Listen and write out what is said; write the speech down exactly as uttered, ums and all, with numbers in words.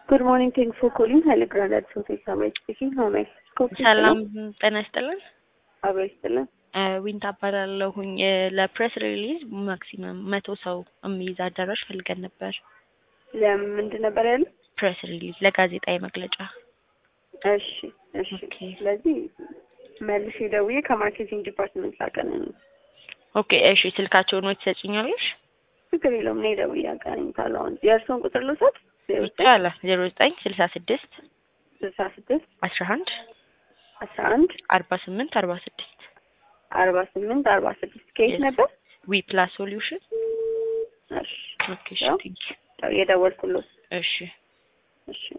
Good morning. Thanks for calling. Hello, Granada Sophie Samay speaking. How may I help you? ሰላም ጤና ይስጥልን። አቤት ይስጥልን። ዊንታ እባላለሁኝ ለፕሬስ ሪሊዝ ማክሲመም መቶ ሰው የሚይዝ አዳራሽ ፈልገን ነበር። ለምንድን ነበር ያለው? ፕሬስ ሪሊዝ ለጋዜጣዊ መግለጫ። እሺ እሺ። ስለዚህ መልሼ ደውዬ ከማርኬቲንግ ዲፓርትመንት ላቀን ነው። ኦኬ እሺ። ስልካቸውን ወይ ትሰጪኛለሽ? ችግር የለውም። እኔ ደውዬ አገናኝታለሁ። አሁን የእርስዎን ቁጥር ልውሰድ? ይቻላል። ዜሮ ዘጠኝ ስልሳ ስድስት ስልሳ ስድስት አስራ አንድ አስራ አንድ አርባ ስምንት አርባ ስድስት አርባ ስምንት አርባ ስድስት ከየት ነበር? ዊ ፕላስ ሶሉሽን። እሺ ኦኬ እሺ። ቴንክ ዩ። የደወልኩልዎት። እሺ እሺ